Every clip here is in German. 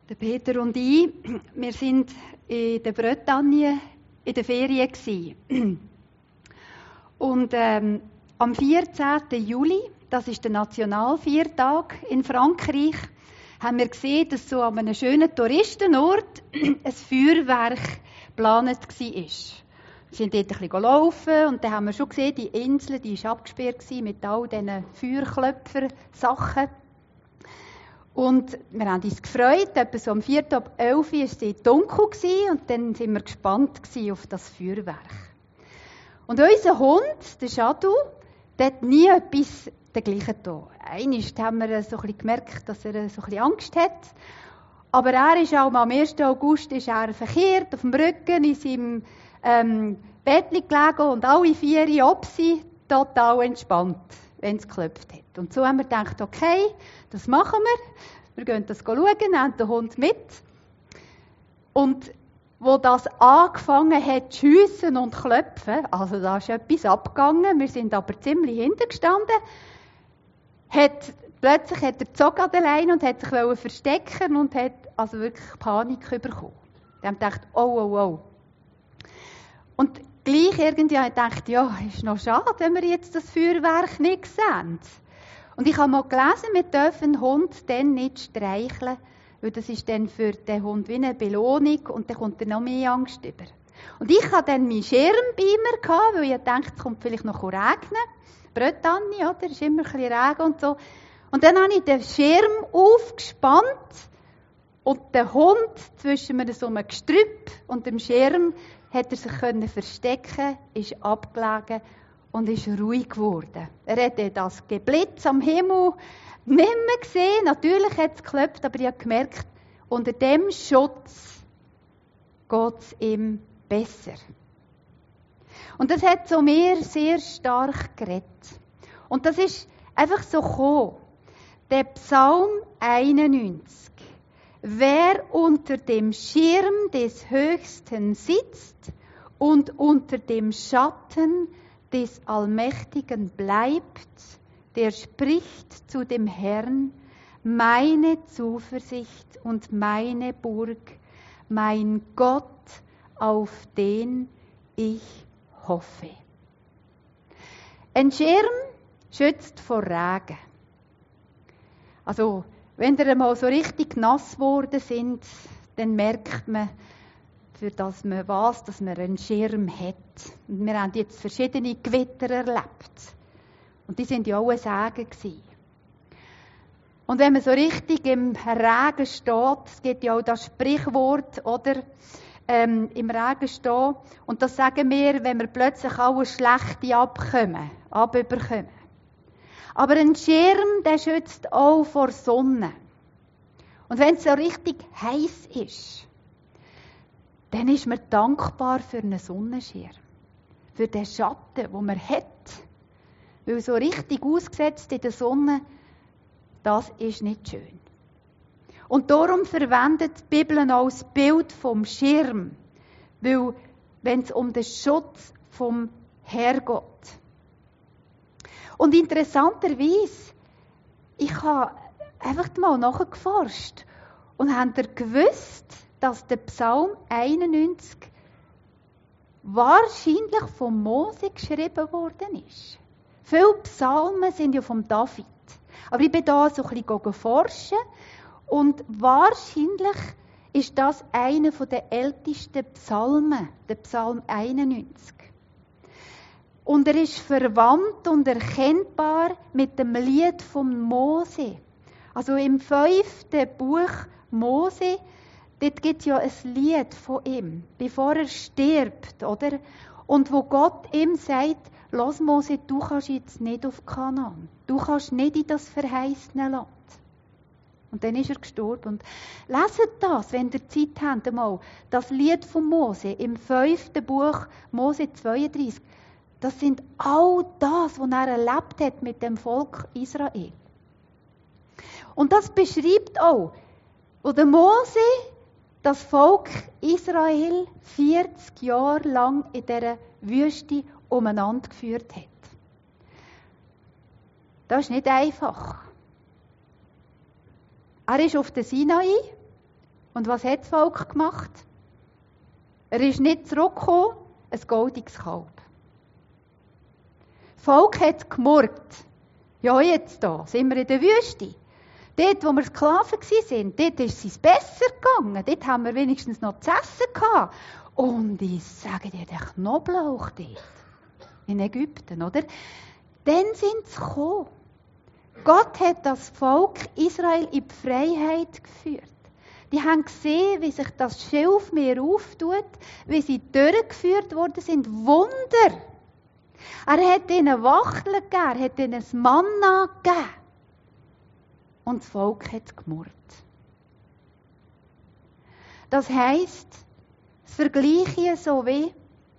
Der Peter und ich, wir sind in der Bretagne in der Ferien gsi. Und am 14. Juli, das ist der Nationalviertag in Frankreich, haben wir gesehen, dass so an einem schönen Touristenort ein Feuerwerk geplant war. Wir sind dort ein bisschen laufen und dann haben wir schon gesehen, die Insel, die war abgesperrt mit all diesen Feuerklöpfer-Sachen. Und wir haben uns gefreut, etwa so um 11 Uhr war es dunkel und dann waren wir gespannt auf das Feuerwerk. Und unser Hund, der Shadow, der hat nie etwas dergleichen getan. Einmal haben wir so ein bisschen gemerkt, dass er so ein bisschen Angst hat. Aber er ist auch am 1. August ist er verkehrt, auf dem Rücken, in seinem Bett gelegen und alle 4 Opsi total entspannt, wenn es geklopft hat. Und so haben wir gedacht, okay, das machen wir. Wir gehen das schauen, nehmen den Hund mit. Und wo das angefangen hat zu schiessen und klopfen, also da ist etwas abgegangen, wir sind aber ziemlich hintergestanden, plötzlich hat er gezogen an der Leine und hat sich verstecken und hat also wirklich Panik bekommen. Wir haben gedacht, oh. Und gleich irgendwie habe ich gedacht, ja, ist noch schade, wenn wir jetzt das Feuerwerk nicht sehen. Und ich habe mal gelesen, wir dürfen den Hund dann nicht streicheln, weil das ist dann für den Hund wie eine Belohnung und dann kommt er noch mehr Angst über. Und ich hatte dann meinen Schirm bei mir, weil ich dachte, es kommt vielleicht noch regnen. Bretagne, oder? Es ist immer ein bisschen Regen und so. Und dann habe ich den Schirm aufgespannt und der Hund zwischen mir so einem Gestrüpp und dem Schirm hat er sich verstecken, ist abgelegen und ist ruhig geworden. Er hatte das Geblitz am Himmel nicht mehr gesehen. Natürlich hat es geklopft, aber ich habe gemerkt, unter dem Schutz geht es ihm besser. Und das hat zu mir sehr stark geredet. Und das ist einfach so gekommen. Der Psalm 91. Wer unter dem Schirm des Höchsten sitzt und unter dem Schatten des Allmächtigen bleibt, der spricht zu dem Herrn, meine Zuversicht und meine Burg, mein Gott, auf den ich hoffe. Ein Schirm schützt vor Regen. Also, wenn ihr einmal so richtig nass geworden sind, dann merkt man, für das man weiss, dass man einen Schirm hat. Und wir haben jetzt verschiedene Gewitter erlebt. Und die sind ja auch ein Segen gewesen. Und wenn man so richtig im Regen steht, es gibt ja auch das Sprichwort, oder? Im Regen stehen. Und das sagen wir, wenn wir plötzlich alle Schlechte abbekommen. Aber ein Schirm, der schützt auch vor Sonne. Und wenn es so richtig heiß ist, dann ist man dankbar für einen Sonnenschirm. Für den Schatten, den man hat. Weil so richtig ausgesetzt in der Sonne, das ist nicht schön. Und darum verwendet die Bibel auch das Bild vom Schirm. Weil, wenn es um den Schutz vom Herrn geht. Und interessanterweise, ich habe einfach mal nachgeforscht und habt ihr gewusst, dass der Psalm 91 wahrscheinlich von Mose geschrieben worden ist. Viele Psalmen sind ja von David. Aber ich bin da so ein bisschen forschen und wahrscheinlich ist das einer der ältesten Psalmen, der Psalm 91. Und er ist verwandt und erkennbar mit dem Lied von Mose. Also im 5. Buch Mose, dort gibt es ja ein Lied von ihm, bevor er stirbt, oder? Und wo Gott ihm sagt, lass Mose, du kannst jetzt nicht auf Kanaan. Du kannst nicht in das verheißene Land. Und dann ist er gestorben. Und leset das, wenn ihr Zeit habt, einmal. Das Lied von Mose im 5. Buch, Mose 32. Das sind all das, was er erlebt hat mit dem Volk Israel. Und das beschreibt auch, wo der Mose das Volk Israel 40 Jahre lang in dieser Wüste umeinander geführt hat. Das ist nicht einfach. Er ist auf den Sinai Und was hat das Volk gemacht? Er ist nicht zurückgekommen, ein goldiges Kalb. Das Volk hat gemurrt. Ja, jetzt da, sind wir in der Wüste. Dort, wo wir Sklaven waren, dort ist es besser gegangen. Dort haben wir wenigstens noch zu essen gehabt. Und ich sage dir, der Knoblauch dort, in Ägypten, oder? Dann sind sie gekommen. Gott hat das Volk Israel in die Freiheit geführt. Die haben gesehen, wie sich das Schilfmeer auftut, wie sie durchgeführt worden sind. Wunder! Er hat ihnen Wachteln gegeben, er hat ihnen das Manna gegeben. Und das Volk hat gemurrt. Das heisst, das Vergleiche so wie,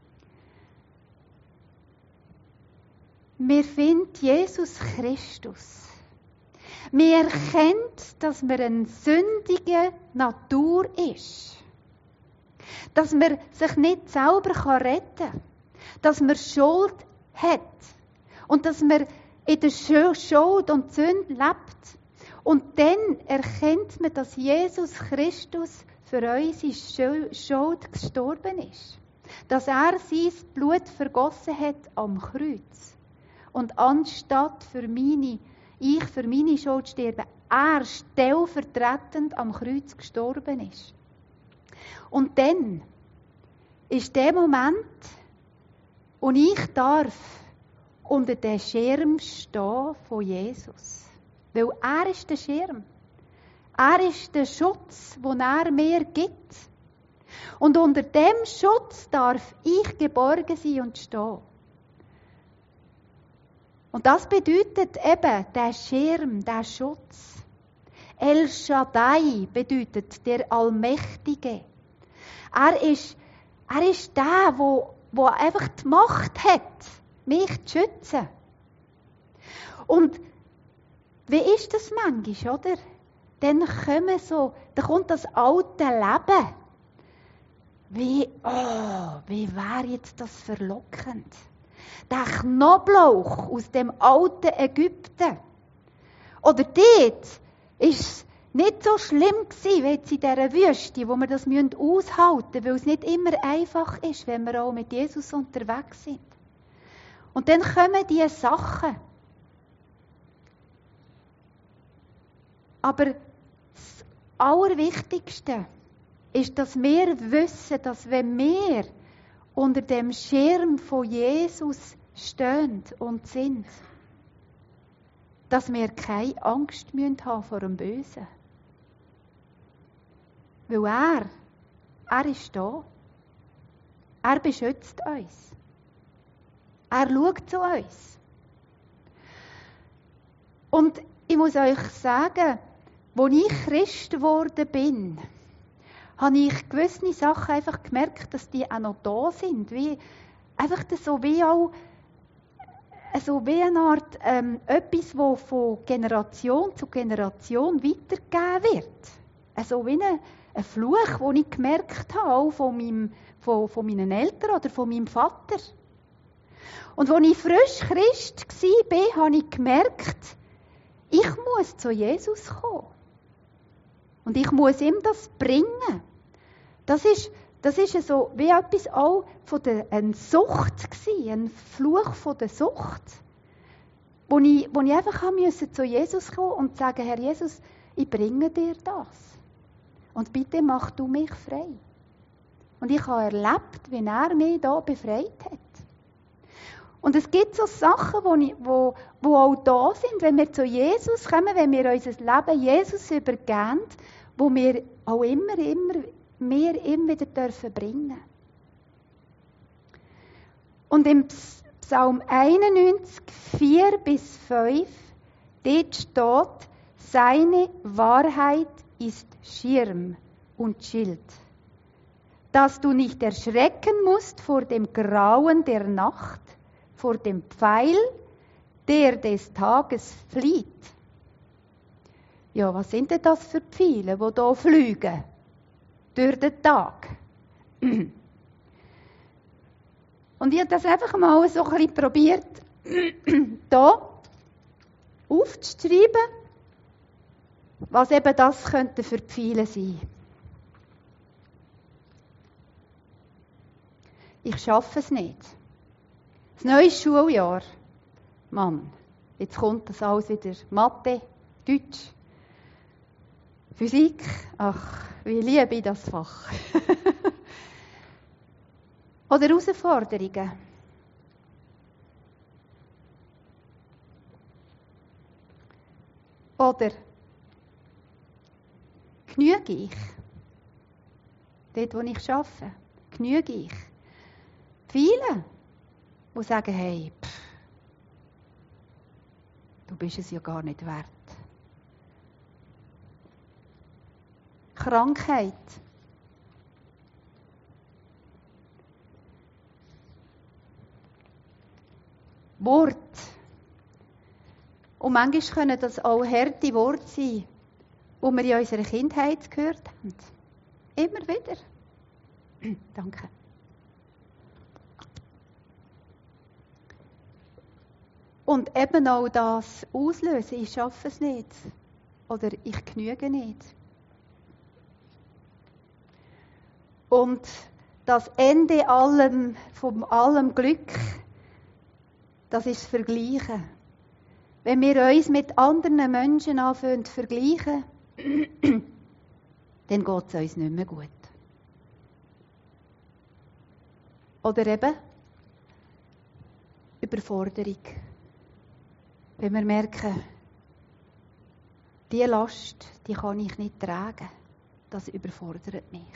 wir finden Jesus Christus. Wir erkennen, dass wir eine sündige Natur ist. Dass man sich nicht selber retten kann. Dass man Schuld hat. Und dass man in der Schuld und Sünde lebt. Und dann erkennt man, dass Jesus Christus für unsere Schuld gestorben ist. Dass er sein Blut vergossen hat am Kreuz. Und anstatt für meine Schuld sterben, er stellvertretend am Kreuz gestorben ist. Und dann ist der Moment, wo ich darf unter dem Schirm stehen von Jesus. Weil er ist der Schirm. Er ist der Schutz, den er mir gibt. Und unter dem Schutz darf ich geborgen sein und stehen. Und das bedeutet eben der Schirm, der Schutz. El Shaddai bedeutet der Allmächtige. Er ist der, der einfach die Macht hat, mich zu schützen. Und wie ist das manchmal, oder? Dann kommt das alte Leben. Wie wäre jetzt das verlockend? Der Knoblauch aus dem alten Ägypten. Oder dort war es nicht so schlimm gewesen, wie jetzt in dieser Wüste, wo wir das aushalten müssen, weil es nicht immer einfach ist, wenn wir auch mit Jesus unterwegs sind. Und dann kommen diese Sachen. Aber das Allerwichtigste ist, dass wir wissen, dass wenn wir unter dem Schirm von Jesus stehen und sind, dass wir keine Angst haben vor dem Bösen. Weil er ist da. Er beschützt uns. Er schaut zu uns. Und ich muss euch sagen, als ich Christ geworden bin, habe ich gewisse Sachen einfach gemerkt, dass die auch noch da sind. Einfach so wie eine Art etwas, das von Generation zu Generation weitergegeben wird. Also wie ein Fluch, den ich gemerkt habe, auch von meinen Eltern oder von meinem Vater. Und als ich frisch Christ war, habe ich gemerkt, ich muss zu Jesus kommen. Und ich muss ihm das bringen. Das ist so wie etwas auch von einer Sucht gewesen, ein Fluch von der Sucht. Wo ich einfach zu Jesus kommen und sagen, Herr Jesus, ich bringe dir das. Und bitte mach du mich frei. Und ich habe erlebt, wie er mich da befreit hat. Und es gibt so Sachen, wo auch da sind, wenn wir zu Jesus kommen, wenn wir unser Leben Jesus übergeben, wo wir auch immer wieder dürfen bringen. Und im Psalm 91, 4-5, dort steht, seine Wahrheit ist Schirm und Schild, dass du nicht erschrecken musst vor dem Grauen der Nacht, vor dem Pfeil, der des Tages flieht. Ja, was sind denn das für Pfeile, die hier fliegen? Durch den Tag. Und ich habe das einfach mal so ein bisschen probiert, hier aufzuschreiben, was eben das könnte für Pfeile sein. ich schaffe es nicht. Das neue Schuljahr, Mann, jetzt kommt das alles wieder. Mathe, Deutsch, Physik, ach, wie liebe ich das Fach. Oder Herausforderungen. Oder genüge ich? Dort, wo ich arbeite, genüge ich? Viele, die sagen, hey, du bist es ja gar nicht wert. Krankheit. Wort. Und manchmal können das auch harte Worte sein, die wir in unserer Kindheit gehört haben. Immer wieder. Danke. Und eben auch das auslösen, ich schaffe es nicht. Oder ich genüge nicht. Und das Ende von allem Glück, das ist das Vergleichen. Wenn wir uns mit anderen Menschen anfangen zu vergleichen, dann geht es uns nicht mehr gut. Oder eben Überforderung. Wenn wir merken, diese Last, die kann ich nicht tragen, das überfordert mich.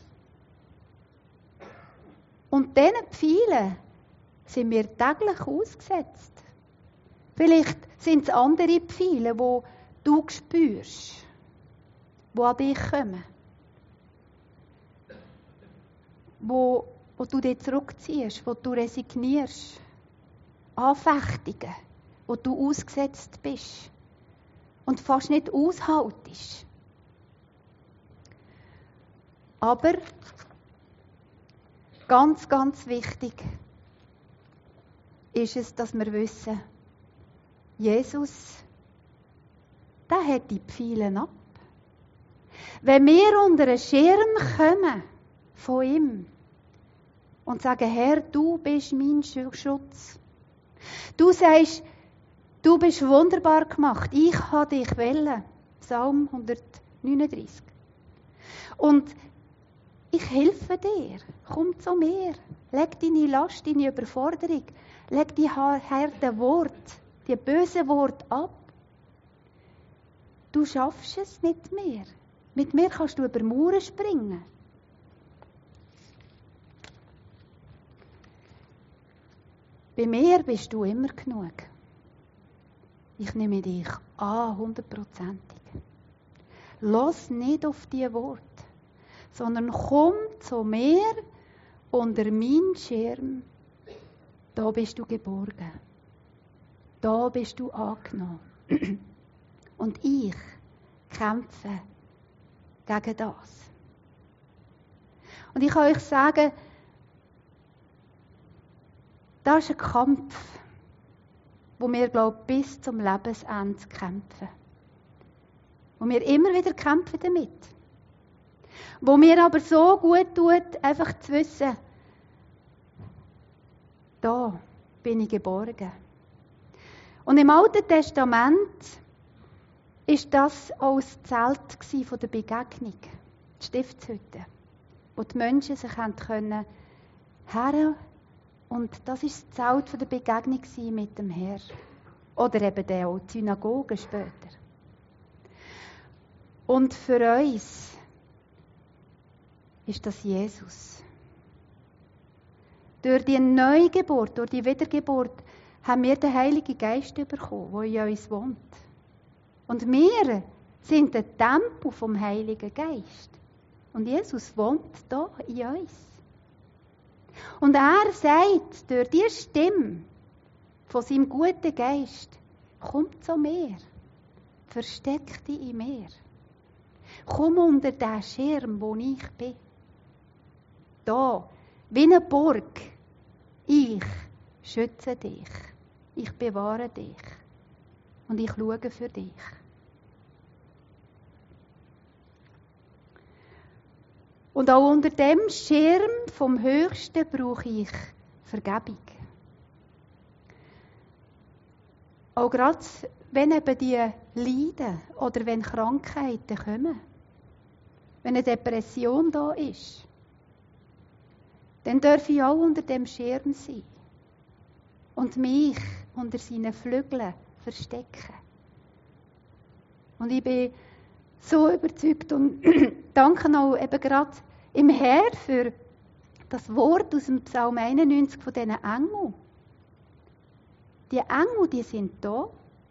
Und diesen Pfeilen sind wir täglich ausgesetzt. Vielleicht sind es andere Pfeile, die du spürst, die an dich kommen. Wo du dich zurückziehst, wo du resignierst. Anfechtungen, wo du ausgesetzt bist und fast nicht aushaltest. Aber ganz, ganz wichtig ist es, dass wir wissen, Jesus, der hat die Pfeile ab. Wenn wir unter einen Schirm kommen von ihm und sagen, Herr, du bist mein Schutz. Du sagst, du bist wunderbar gemacht. Ich habe dich wollen. Psalm 139. Und ich helfe dir. Komm zu mir. Leg deine Last, deine Überforderung. Leg die harten Worte, die bösen Worte ab. Du schaffst es mit mir. Mit mir kannst du über Mauern springen. Bei mir bist du immer genug. Ich nehme dich an, 100%. Lass nicht auf die Worte, sondern komm zu mir unter meinen Schirm. Da bist du geborgen. Da bist du angenommen. Und ich kämpfe gegen das. Und ich kann euch sagen, das ist ein Kampf, wo wir, glaube ich, bis zum Lebensende kämpfen. Wo wir immer wieder kämpfen damit. Wo mir aber so gut tut, einfach zu wissen, da bin ich geborgen. Und im Alten Testament ist das auch das Zelt von der Begegnung, die Stiftshütte, wo die Menschen sich können her und das ist das Zelt von der Begegnung mit dem Herrn. Oder eben auch die Synagoge später. Und für uns ist das Jesus. Durch die Neugeburt, durch die Wiedergeburt, haben wir den Heiligen Geist bekommen, der in uns wohnt. Und wir sind der Tempel vom Heiligen Geist. Und Jesus wohnt da in uns. Und er sagt durch die Stimme von seinem guten Geist, komm zu mir, versteck dich in mir. Komm unter den Schirm, wo ich bin. Da, wie eine Burg, ich schütze dich, ich bewahre dich und ich schaue für dich. Und auch unter dem Schirm vom Höchsten brauche ich Vergebung. Auch gerade, wenn eben die Leiden oder wenn Krankheiten kommen, wenn eine Depression da ist, dann darf ich auch unter dem Schirm sein und mich unter seinen Flügeln verstecken. Und ich bin so überzeugt und danke auch eben gerade im Herr für das Wort aus dem Psalm 91 von diesen Engeln. Die Engel, die sind da.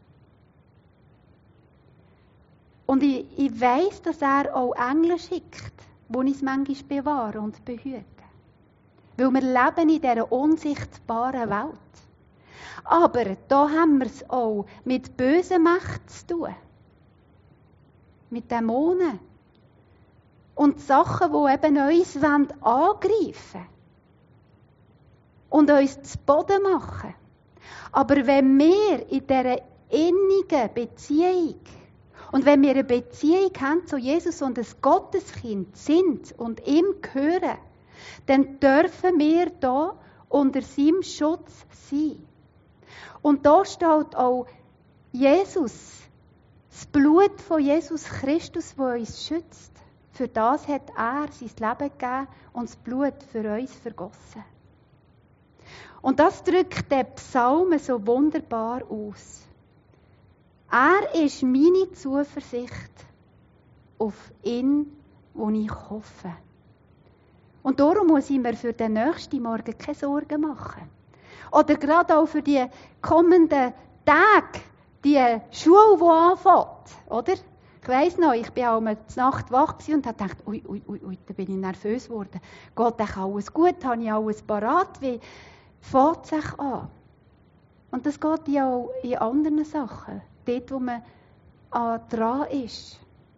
Und ich weiss, dass er auch Engel schickt, die uns manchmal bewahren und behüten. Weil wir leben in dieser unsichtbaren Welt. Aber da haben wir es auch mit bösen Mächten zu tun. Mit Dämonen. Und Sachen, die eben uns angreifen wollen. Und uns zu Boden machen. Aber wenn wir in dieser innigen Beziehung und wenn wir eine Beziehung haben zu Jesus und ein Gotteskind sind und ihm gehören, dann dürfen wir da unter seinem Schutz sein. Und da steht auch Jesus, das Blut von Jesus Christus, das uns schützt. Für das hat er sein Leben gegeben und das Blut für uns vergossen. Und das drückt der Psalm so wunderbar aus. Er ist meine Zuversicht auf ihn, wo ich hoffe. Und darum muss ich mir für den nächsten Morgen keine Sorgen machen. Oder gerade auch für die kommenden Tage, die Schule, die anfängt. Oder? Ich weiss noch, ich war auch mal zur Nacht wach und habe gedacht, ui, da bin ich nervös geworden. Geht echt alles gut? Habe ich alles parat? Wie fängt es sich an? Und das geht ja auch in anderen Sachen. Dort, wo man dran ist.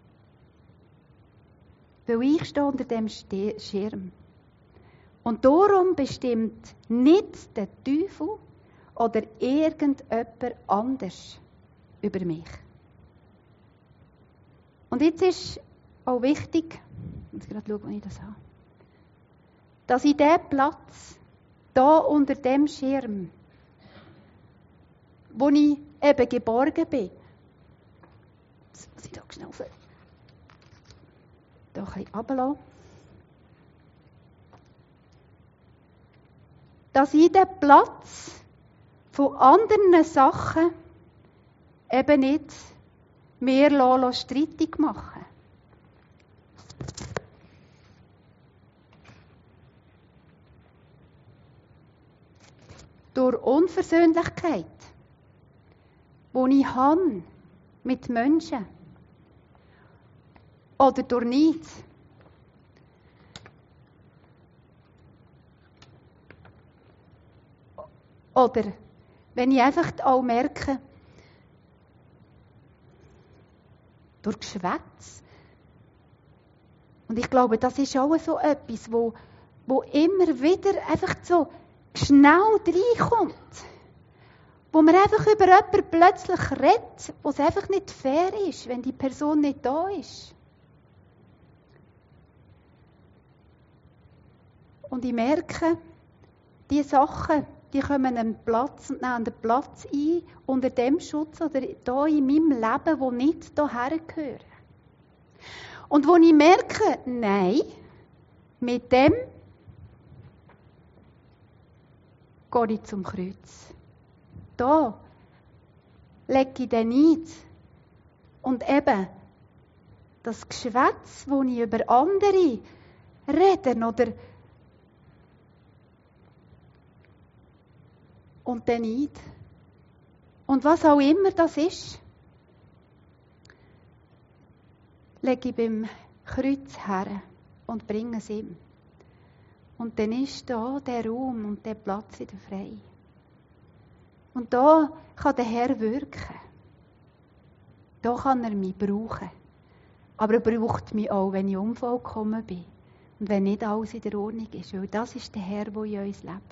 Weil ich stehe unter dem Schirm. Und darum bestimmt nicht der Teufel oder irgendjemand anders über mich. Und jetzt ist auch wichtig, ich muss gerade schauen, wie ich das habe, dass ich diesen Platz, da unter dem Schirm, wo ich eben geborgen bin, das muss ich da schnell da ein bisschen runterlassen, dass ich den Platz von anderen Sachen eben nicht mehr streitig machen. Durch Unversöhnlichkeit, die ich habe mit Menschen. Oder durch Neid. Oder wenn ich einfach auch merke, durch Geschwätz. Und ich glaube, das ist auch so etwas, wo immer wieder einfach so schnell reinkommt. Wo man einfach über jemanden plötzlich redet, wo es einfach nicht fair ist, wenn die Person nicht da ist. Und ich merke, diese Sachen, die kommen einen Platz und nehmen den Platz ein, unter dem Schutz oder da in meinem Leben, wo nicht hierher gehören. Und wo ich merke, nein, mit dem gehe ich zum Kreuz. Da lege ich den Neid. Und eben das Geschwätz, das ich über andere rede oder und den Neid. Und was auch immer das ist, lege ich beim Kreuz her und bringe es ihm. Und dann ist da der Raum und der Platz wieder frei. Und da kann der Herr wirken. Da kann er mich brauchen. Aber er braucht mich auch, wenn ich unvollkommen bin. Und wenn nicht alles in der Ordnung ist. Weil das ist der Herr, der in uns lebt.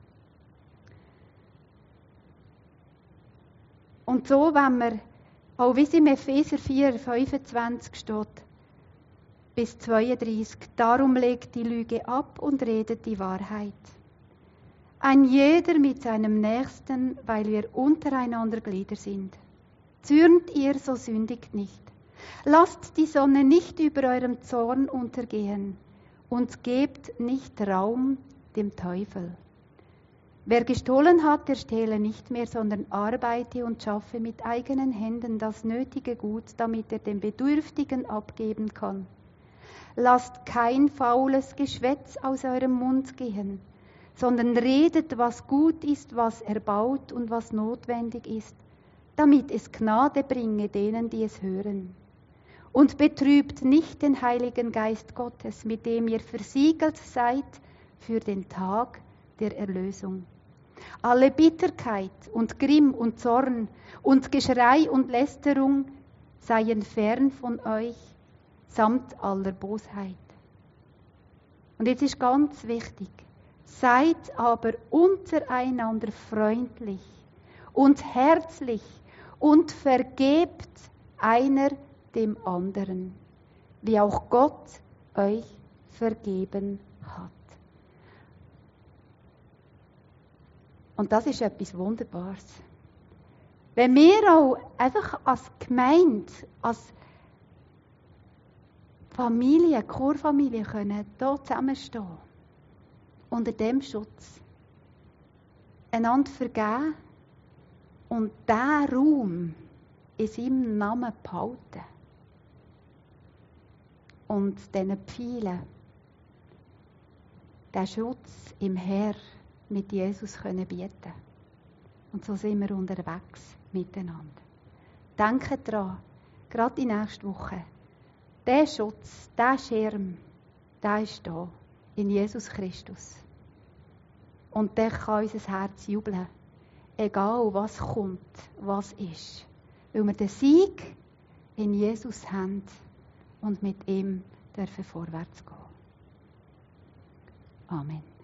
Und so, wenn wir, auch wie es im Epheser 4, 25 steht, bis 32. Darum legt die Lüge ab und redet die Wahrheit. Ein jeder mit seinem Nächsten, weil wir untereinander Glieder sind. Zürnt ihr, so sündigt nicht. Lasst die Sonne nicht über eurem Zorn untergehen und gebt nicht Raum dem Teufel. Wer gestohlen hat, der stehle nicht mehr, sondern arbeite und schaffe mit eigenen Händen das nötige Gut, damit er dem Bedürftigen abgeben kann. Lasst kein faules Geschwätz aus eurem Mund gehen, sondern redet, was gut ist, was erbaut und was notwendig ist, damit es Gnade bringe denen, die es hören. Und betrübt nicht den Heiligen Geist Gottes, mit dem ihr versiegelt seid für den Tag der Erlösung. Alle Bitterkeit und Grimm und Zorn und Geschrei und Lästerung seien fern von euch, samt aller Bosheit. Und jetzt ist ganz wichtig, seid aber untereinander freundlich und herzlich und vergebt einer dem anderen, wie auch Gott euch vergeben hat. Und das ist etwas Wunderbares. Wenn wir auch einfach als Gemeinde, als Familie, Chorfamilie können hier zusammenstehen, unter dem Schutz, einander vergeben und diesen Raum in seinem Namen behalten und diesen Pfeilen, den Schutz im Herr mit Jesus können bieten. Und so sind wir unterwegs miteinander. Denkt daran, gerade die nächste Woche, der Schutz, der Schirm, der ist da, in Jesus Christus. Und der kann unser Herz jubeln, egal was kommt, was ist. Weil wir den Sieg in Jesus haben und mit ihm dürfen vorwärts gehen. Amen.